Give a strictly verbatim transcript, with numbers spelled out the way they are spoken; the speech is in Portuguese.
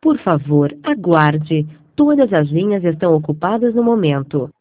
Por favor, aguarde. Todas as linhas estão ocupadas no momento.